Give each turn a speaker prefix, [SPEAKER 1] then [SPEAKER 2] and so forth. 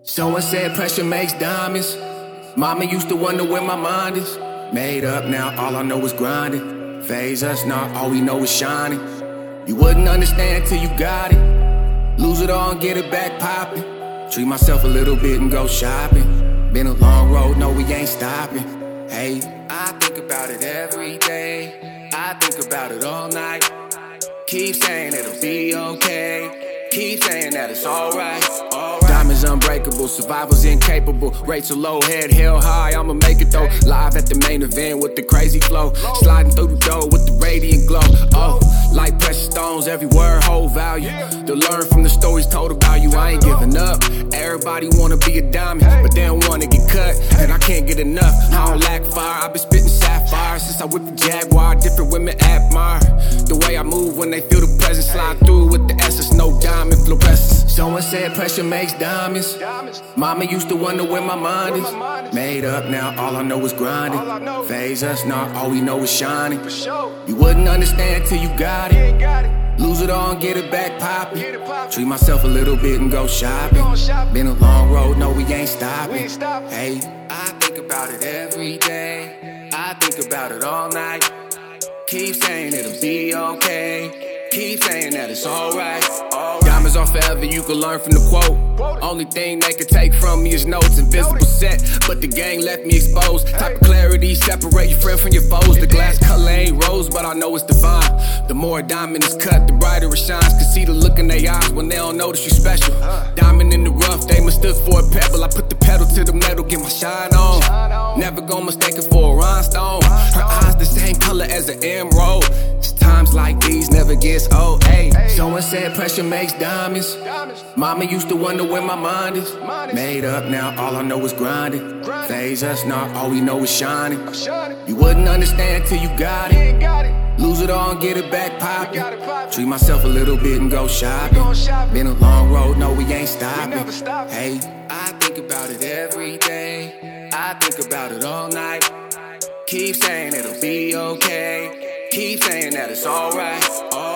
[SPEAKER 1] Someone said pressure makes diamonds. Mama used to wonder where my mind is. Made up now, all I know is grinding. Phase us now, all we know is shining. You wouldn't understand till you got it. Lose it all and get it back popping. Treat myself a little bit and go shopping. Been a long road, no we ain't stopping. Hey, I think about it every day. I think about it all night. Keep saying it'll be okay. Keep saying that it's alright. Diamonds unbreakable, survival's incapable. Rates are low, head held high, I'ma make it though. Live at the main event with the crazy flow. Sliding through the door with the radiant glow. Oh, like precious stones, every word hold value. To learn from the stories told about you, I ain't giving up. Everybody wanna be a diamond, but they don't wanna get cut. And I can't get enough, I don't lack fire. I've been spitting sapphire since I whipped the Jaguar. Different women admire the way I move when they feel the presence. Slide through with the essence, no diamond fluorescence. Someone said pressure makes diamonds. Mama used to wonder where my mind is. Made up now, all I know is grinding. Phase us now, all we know is shining. You wouldn't understand till you got it. Lose it all and get it back popping. Treat myself a little bit and go shopping. Been a long road, no we ain't stopping. Hey, I think about it every day. I think about it all night. Keep saying it'll be okay. Keep saying that it's alright. Diamonds are forever, you can learn from the quote. Only thing they can take from me is notes. Invisible set, but the gang left me exposed. Type of clarity, separate your friend from your foes. The glass color ain't rose, but I know it's divine. The more a diamond is cut, the brighter it shines. Can see the look in their eyes when they don't notice you special. Diamond in the rough, they mistook for a pebble. I put the pedal to the metal, get my shine on. Never gon' mistake it for a rhinestone. Her eyes the same color as an emerald. It's times like these never gets old. Ay. Someone said pressure makes diamonds. Mama used to wonder where my mind is. Made up now, all I know is grinding. Phase us now, all we know is shining. You wouldn't understand till you got it. Lose it all and get it back popping. Treat myself a little bit and go shopping. Been a long road, no we ain't stopping. Hey, I think about it every day. I think about it all night. Keep saying it'll be okay. Keep saying that it's alright.